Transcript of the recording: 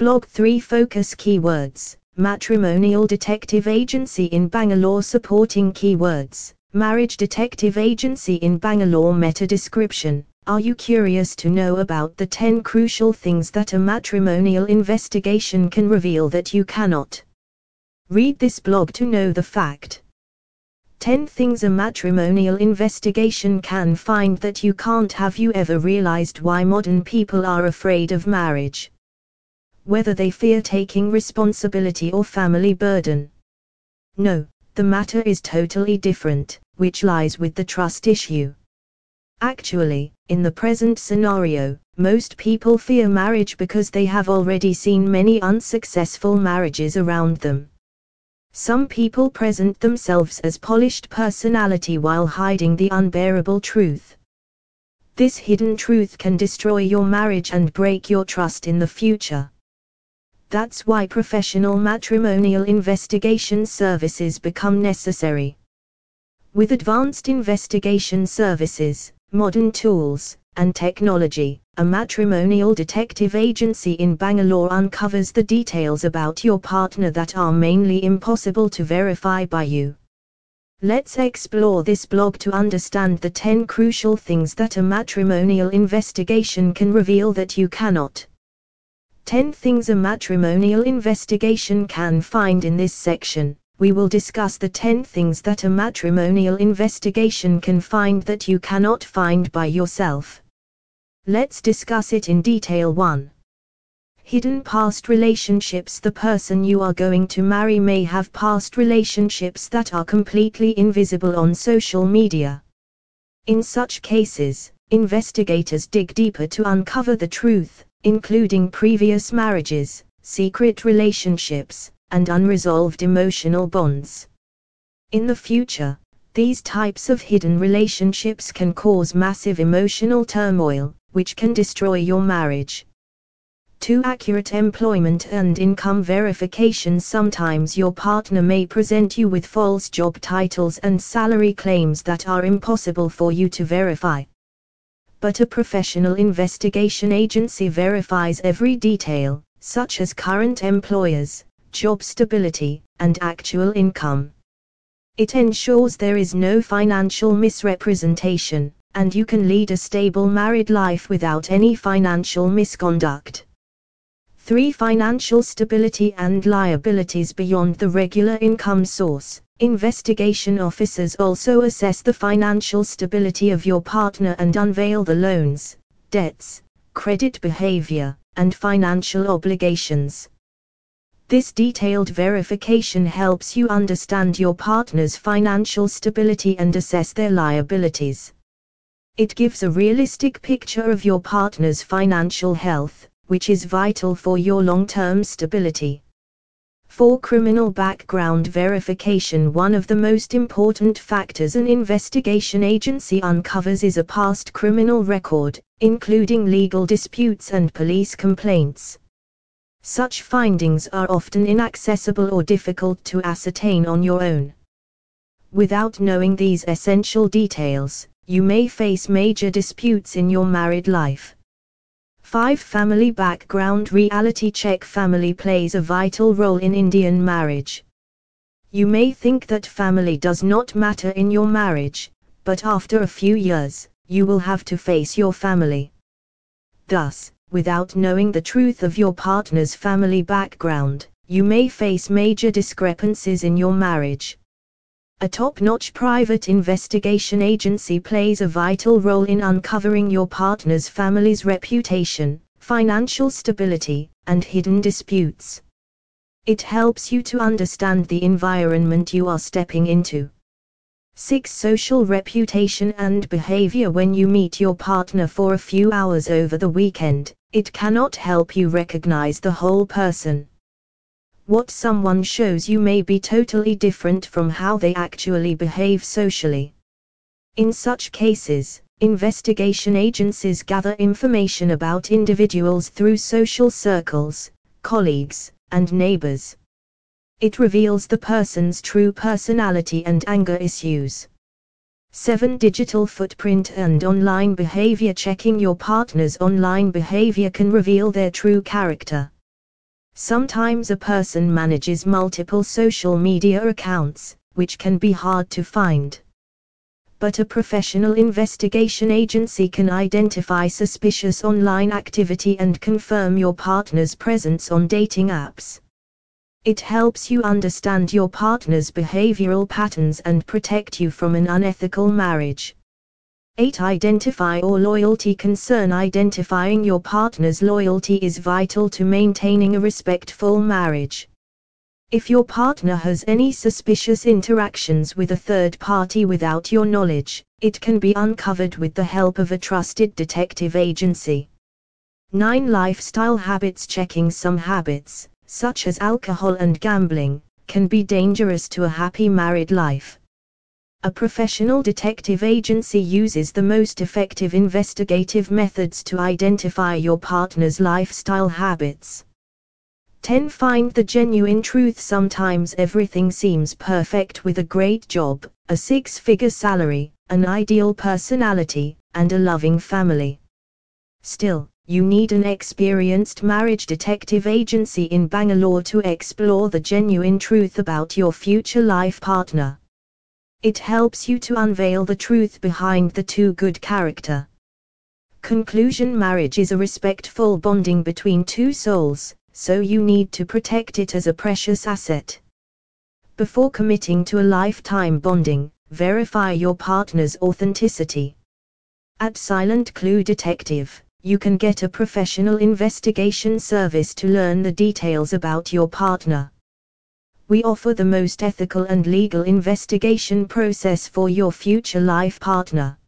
blog 3 focus keywords, matrimonial detective agency in Bangalore supporting keywords, marriage detective agency in Bangalore meta description. Are you curious to know about the 10 crucial things that a matrimonial investigation can reveal that you cannot? Read this blog to know the fact. 10 things a matrimonial investigation can find that you can't. Have you ever realized why modern people are afraid of marriage? Whether they fear taking responsibility or family burden? No, the matter is totally different, which lies with the trust issue. Actually, in the present scenario, most people fear marriage because they have already seen many unsuccessful marriages around them. Some people present themselves as polished personality while hiding the unbearable truth. This hidden truth can destroy your marriage and break your trust in the future. That's why professional matrimonial investigation services become necessary. With advanced investigation services, modern tools, and technology, a matrimonial detective agency in Bangalore uncovers the details about your partner that are mainly impossible to verify by you. Let's explore this blog to understand the 10 crucial things that a matrimonial investigation can reveal that you cannot. 10 things a matrimonial investigation can find. In this section, we will discuss the 10 things that a matrimonial investigation can find that you cannot find by yourself. Let's discuss it in detail. 1. Hidden past relationships. The person you are going to marry may have past relationships that are completely invisible on social media. In such cases, investigators dig deeper to uncover the truth, including previous marriages, secret relationships, and unresolved emotional bonds. In the future, these types of hidden relationships can cause massive emotional turmoil, which can destroy your marriage. 2. Accurate employment and income verification. Sometimes your partner may present you with false job titles and salary claims that are impossible for you to verify. But a professional investigation agency verifies every detail, such as current employers, job stability, and actual income. It ensures there is no financial misrepresentation, and you can lead a stable married life without any financial misconduct. 3. Financial stability and liabilities beyond the regular income source. Investigation officers also assess the financial stability of your partner and unveil the loans, debts, credit behavior, and financial obligations. This detailed verification helps you understand your partner's financial stability and assess their liabilities. It gives a realistic picture of your partner's financial health, which is vital for your long-term stability. 4. Criminal background verification. One of the most important factors an investigation agency uncovers is a past criminal record, including legal disputes and police complaints. Such findings are often inaccessible or difficult to ascertain on your own. Without knowing these essential details, you may face major disputes in your married life. 5. Family background reality check. Family plays a vital role in Indian marriage. You may think that family does not matter in your marriage, but after a few years, you will have to face your family. Thus, without knowing the truth of your partner's family background, you may face major discrepancies in your marriage. A top-notch private investigation agency plays a vital role in uncovering your partner's family's reputation, financial stability, and hidden disputes. It helps you to understand the environment you are stepping into. 6. Social reputation and behavior. When you meet your partner for a few hours over the weekend, it cannot help you recognize the whole person. What someone shows you may be totally different from how they actually behave socially. In such cases, investigation agencies gather information about individuals through social circles, colleagues, and neighbors. It reveals the person's true personality and anger issues. 7. Digital footprint and online behavior. Checking your partner's online behavior can reveal their true character. Sometimes a person manages multiple social media accounts, which can be hard to find. But a professional investigation agency can identify suspicious online activity and confirm your partner's presence on dating apps. It helps you understand your partner's behavioral patterns and protect you from an unethical marriage. 8. Identify or loyalty concern. Identifying your partner's loyalty is vital to maintaining a respectful marriage. If your partner has any suspicious interactions with a third party without your knowledge, it can be uncovered with the help of a trusted detective agency. 9. Lifestyle habits. Checking some habits, such as alcohol and gambling, can be dangerous to a happy married life. A professional detective agency uses the most effective investigative methods to identify your partner's lifestyle habits. 10. Find the genuine truth. Sometimes everything seems perfect with a great job, a six-figure salary, an ideal personality, and a loving family. Still, you need an experienced marriage detective agency in Bangalore to explore the genuine truth about your future life partner. It helps you to unveil the truth behind the too good character. Conclusion. Marriage is a respectful bonding between two souls, so you need to protect it as a precious asset. Before committing to a lifetime bonding, verify your partner's authenticity. At Silent Clue Detective, you can get a professional investigation service to learn the details about your partner. We offer the most ethical and legal investigation process for your future life partner.